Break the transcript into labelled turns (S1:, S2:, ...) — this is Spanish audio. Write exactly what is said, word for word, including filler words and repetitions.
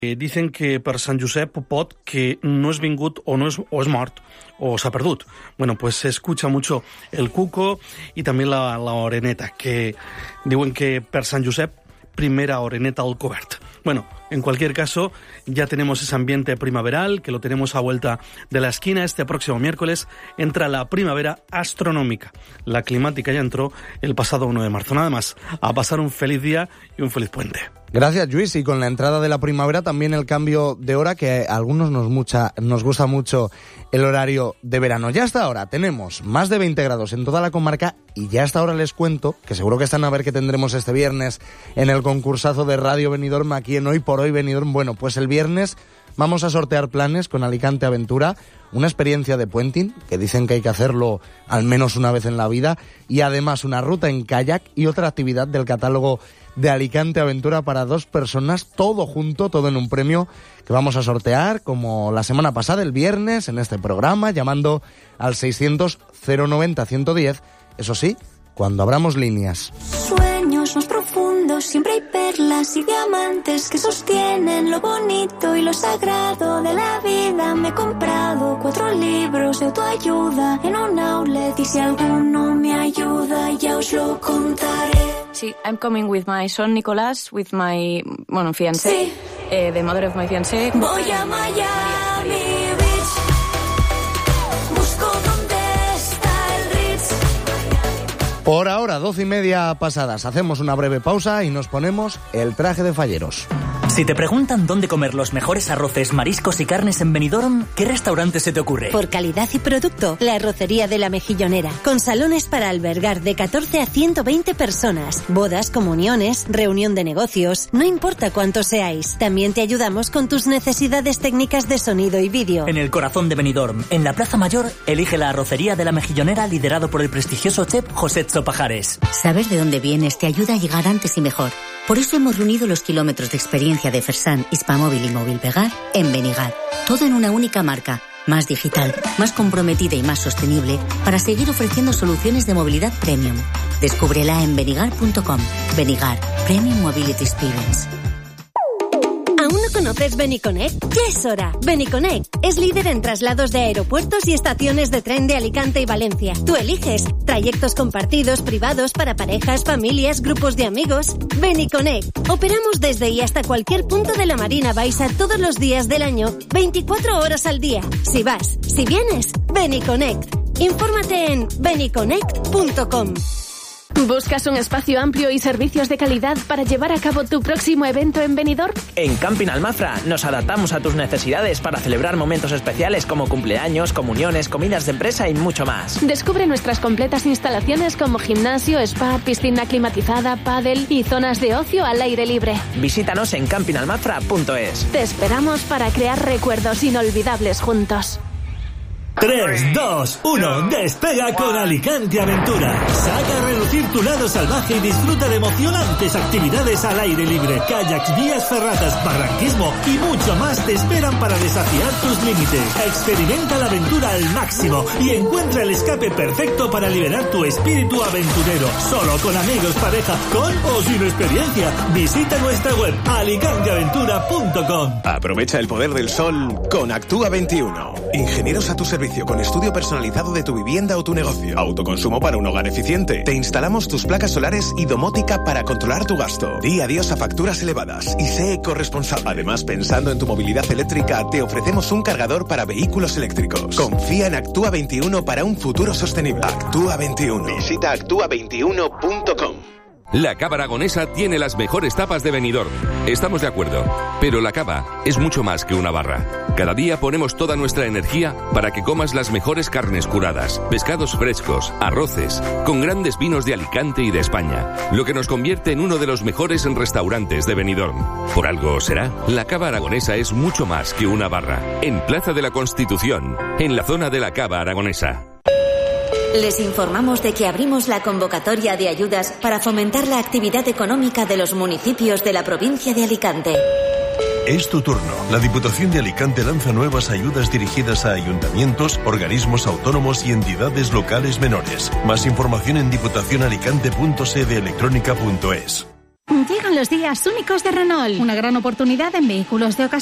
S1: Eh, dicen que per Sant Josep pot que no es vingut o no es, o es mort o s'ha perdut. Bueno, pues se escucha mucho el cuco y también la, la oreneta, que diuen que per Sant Josep primera oreneta al cobert. Bueno, en cualquier caso, ya tenemos ese ambiente primaveral, que lo tenemos a vuelta de la esquina. Este próximo miércoles entra la primavera astronómica. La climática ya entró el pasado uno de marzo. Nada más, a pasar un feliz día y un feliz puente.
S2: Gracias, Luis. Y con la entrada de la primavera también el cambio de hora, que a algunos nos, mucha, nos gusta mucho el horario de verano. Ya hasta ahora tenemos más de veinte grados en toda la comarca y ya hasta ahora les cuento, que seguro que están a ver qué tendremos este viernes en el concursazo de Radio Benidorm aquí en Hoy por Hoy Benidorm. Bueno, pues el viernes vamos a sortear planes con Alicante Aventura, una experiencia de puenting, que dicen que hay que hacerlo al menos una vez en la vida, y además una ruta en kayak y otra actividad del catálogo de Alicante Aventura para dos personas, todo junto, todo en un premio que vamos a sortear como la semana pasada, el viernes, en este programa, llamando al seiscientos cero noventa ciento diez, eso sí, cuando abramos líneas.
S3: Sueños más profundos, siempre hay perlas y diamantes que sostienen lo bonito y lo sagrado de la vida. Me he comprado cuatro libros de autoayuda en un outlet y si alguno me ayuda ya os lo contaré.
S4: Sí, I'm coming with my son Nicolás, with my, bueno, fiancé,
S3: sí.
S4: eh, the mother of my fiancé.
S3: Voy a Miami Beach, busco dónde está el Ritz.
S2: Por ahora, doce y media pasadas, hacemos una breve pausa y nos ponemos el traje de falleros.
S5: Si te preguntan dónde comer los mejores arroces, mariscos y carnes en Benidorm, ¿qué restaurante se te ocurre?
S6: Por calidad y producto, la Arrocería de la Mejillonera, con salones para albergar de catorce a ciento veinte personas, bodas, comuniones, reunión de negocios, no importa cuántos seáis. También te ayudamos con tus necesidades técnicas de sonido y vídeo.
S5: En el corazón de Benidorm, en la Plaza Mayor, elige la Arrocería de la Mejillonera, liderado por el prestigioso chef José Pajares.
S7: Saber de dónde vienes te ayuda a llegar antes y mejor. Por eso hemos reunido los kilómetros de experiencia de Fersan, Hispamóvil y Movilpegar en Benigar. Todo en una única marca, más digital, más comprometida y más sostenible, para seguir ofreciendo soluciones de movilidad premium. Descúbrela en benigar punto com. Benigar, Premium Mobility Experience.
S6: ¿Aún no conoces Beniconnect? Ya es hora. Beniconnect es líder en traslados de aeropuertos y estaciones de tren de Alicante y Valencia. Tú eliges trayectos compartidos, privados, para parejas, familias, grupos de amigos. Beniconnect. Operamos desde y hasta cualquier punto de la Marina Baixa todos los días del año, veinticuatro horas al día. Si vas, si vienes, Beniconnect. Infórmate en beniconnect punto com.
S8: ¿Buscas un espacio amplio y servicios de calidad para llevar a cabo tu próximo evento en Benidorm?
S9: En Camping Almafra nos adaptamos a tus necesidades para celebrar momentos especiales como cumpleaños, comuniones, comidas de empresa y mucho más.
S8: Descubre nuestras completas instalaciones como gimnasio, spa, piscina climatizada, pádel y zonas de ocio al aire libre.
S9: Visítanos en camping almafra punto es.
S8: Te esperamos para crear recuerdos inolvidables juntos.
S10: tres, dos, uno, despega con Alicante Aventura. Saca a relucir tu lado salvaje y disfruta de emocionantes actividades al aire libre. Kayaks, vías ferratas, barranquismo y mucho más te esperan para desafiar tus límites. Experimenta la aventura al máximo y encuentra el escape perfecto para liberar tu espíritu aventurero. Solo con amigos, pareja, con o sin experiencia. Visita nuestra web alicante aventura punto com.
S11: Aprovecha el poder del sol con Actúa veintiuno. Ingenieros a tu servicio con estudio personalizado de tu vivienda o tu negocio. Autoconsumo para un hogar eficiente. Te instalamos tus placas solares y domótica para controlar tu gasto. Di adiós a facturas elevadas y sé ecorresponsable. Además, pensando en tu movilidad eléctrica, te ofrecemos un cargador para vehículos eléctricos. Confía en Actúa veintiuno para un futuro sostenible. Actúa veintiuno. Visita actúa veintiuno punto com.
S12: La Cava Aragonesa tiene las mejores tapas de Benidorm. Estamos de acuerdo, pero la cava es mucho más que una barra. Cada día ponemos toda nuestra energía para que comas las mejores carnes curadas, pescados frescos, arroces, con grandes vinos de Alicante y de España, lo que nos convierte en uno de los mejores restaurantes de Benidorm. Por algo será, la Cava Aragonesa es mucho más que una barra. En Plaza de la Constitución, en la zona de la Cava Aragonesa.
S7: Les informamos de que abrimos la convocatoria de ayudas para fomentar la actividad económica de los municipios de la provincia de Alicante.
S13: Es tu turno. La Diputación de Alicante lanza nuevas ayudas dirigidas a ayuntamientos, organismos autónomos y entidades locales menores. Más información en diputación alicante punto sede electrónica punto es.
S14: Llegan los días únicos de Renault. Una gran oportunidad en vehículos de ocasión